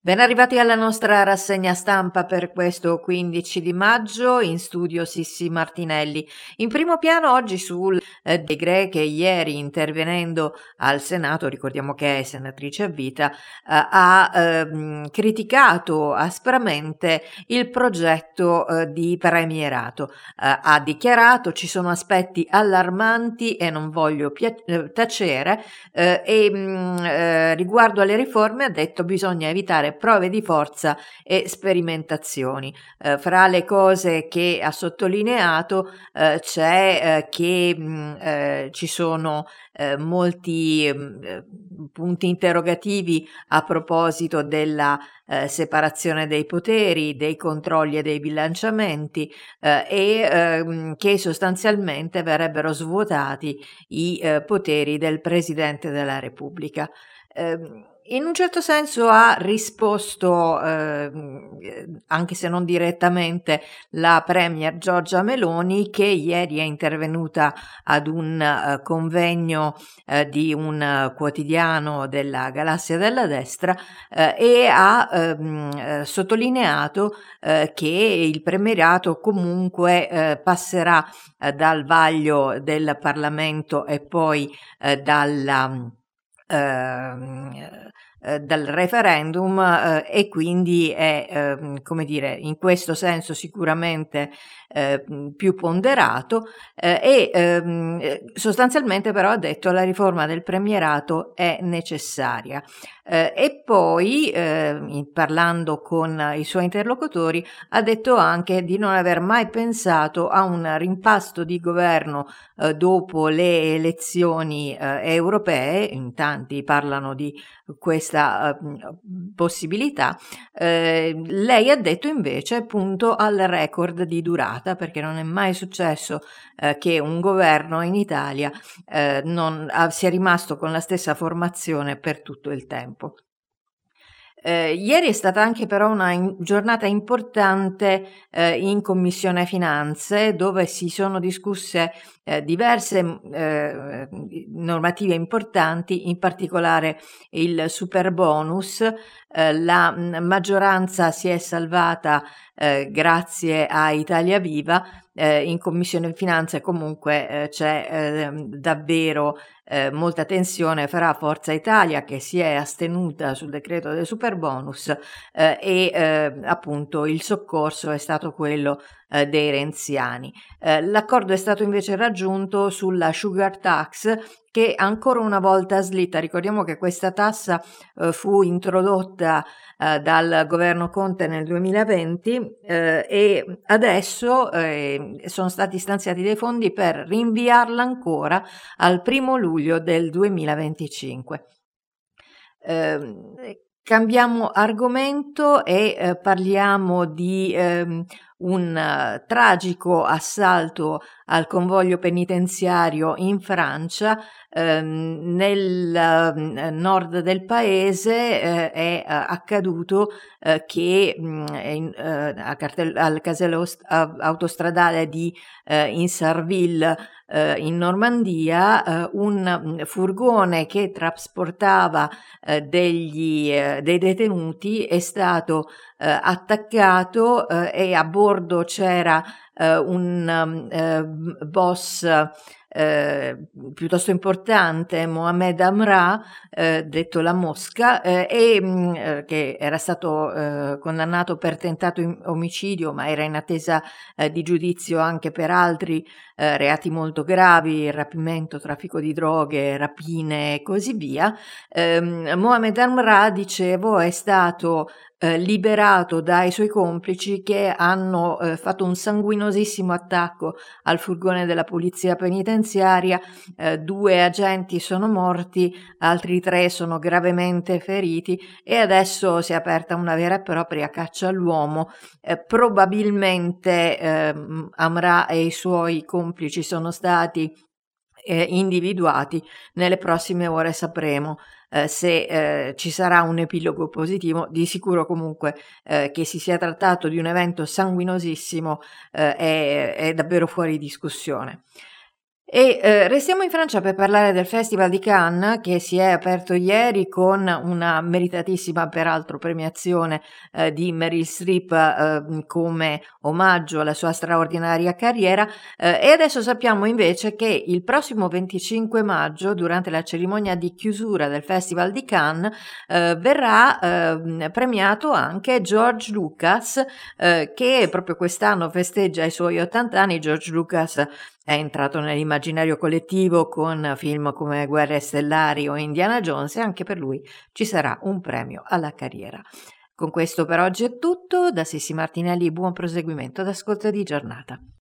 Ben arrivati alla nostra rassegna stampa per questo 15 di maggio, in studio Sissi Martinelli. In primo piano oggi sul De Grè, che ieri intervenendo al Senato, ricordiamo che è senatrice a vita, ha criticato aspramente il progetto di premierato. Ha dichiarato ci sono aspetti allarmanti e non voglio tacere, riguardo alle riforme ha detto bisogna evitare prove di forza e sperimentazioni. Fra le cose che ha sottolineato c'è che ci sono molti punti interrogativi a proposito della separazione dei poteri, dei controlli e dei bilanciamenti che sostanzialmente verrebbero svuotati i poteri del Presidente della Repubblica. In un certo senso ha risposto, anche se non direttamente, la Premier Giorgia Meloni, che ieri è intervenuta ad un convegno di un quotidiano della galassia della destra e ha sottolineato che il premierato comunque passerà dal vaglio del Parlamento e poi dal referendum e quindi è, come dire, in questo senso sicuramente più ponderato sostanzialmente però ha detto la riforma del premierato è necessaria. E poi, parlando con i suoi interlocutori, ha detto anche di non aver mai pensato a un rimpasto di governo dopo le elezioni europee. In tanti parlano di questa possibilità. Lei ha detto invece punto al record di durata, perché non è mai successo che un governo in Italia sia rimasto con la stessa formazione per tutto il tempo. Ieri è stata anche però una giornata importante in Commissione Finanze, dove si sono discusse diverse normative importanti, in particolare il superbonus. La maggioranza si è salvata grazie a Italia Viva. In Commissione Finanze comunque c'è davvero molta tensione fra Forza Italia, che si è astenuta sul decreto del superbonus, appunto il soccorso è stato quello dei renziani. L'accordo è stato invece raggiunto sulla sugar tax, che ancora una volta slitta. Ricordiamo che questa tassa fu introdotta dal governo Conte nel 2020 e adesso sono stati stanziati dei fondi per rinviarla ancora al 1° luglio del 2025. Cambiamo argomento e parliamo di un tragico assalto al convoglio penitenziario in Francia. Nel nord del paese è accaduto che al casello autostradale di Insarville in Normandia un furgone che trasportava dei detenuti è stato attaccato e a bordo c'era un boss piuttosto importante, Mohamed Amra, detto La Mosca, che era stato condannato per tentato omicidio, ma era in attesa di giudizio anche per altri reati molto gravi, rapimento, traffico di droghe, rapine e così via. Mohamed Amra, dicevo, è stato liberato dai suoi complici, che hanno fatto un sanguinosissimo attacco al furgone della polizia penitenziaria. 2 agenti sono morti, altri 3 sono gravemente feriti e adesso si è aperta una vera e propria caccia all'uomo. Probabilmente Amra e i suoi complici sono stati individuati. Nelle prossime ore sapremo se ci sarà un epilogo positivo. Di sicuro comunque che si sia trattato di un evento sanguinosissimo è davvero fuori discussione. Restiamo in Francia per parlare del Festival di Cannes, che si è aperto ieri con una meritatissima, peraltro, premiazione di Meryl Streep come omaggio alla sua straordinaria carriera. E adesso sappiamo invece che il prossimo 25 maggio, durante la cerimonia di chiusura del Festival di Cannes, verrà premiato anche George Lucas, che proprio quest'anno festeggia i suoi 80 anni. George Lucas è entrato nell'immaginario collettivo con film come Guerre Stellari o Indiana Jones, e anche per lui ci sarà un premio alla carriera. Con questo per oggi è tutto. Da Sissi Martinelli buon proseguimento d'ascolto di giornata.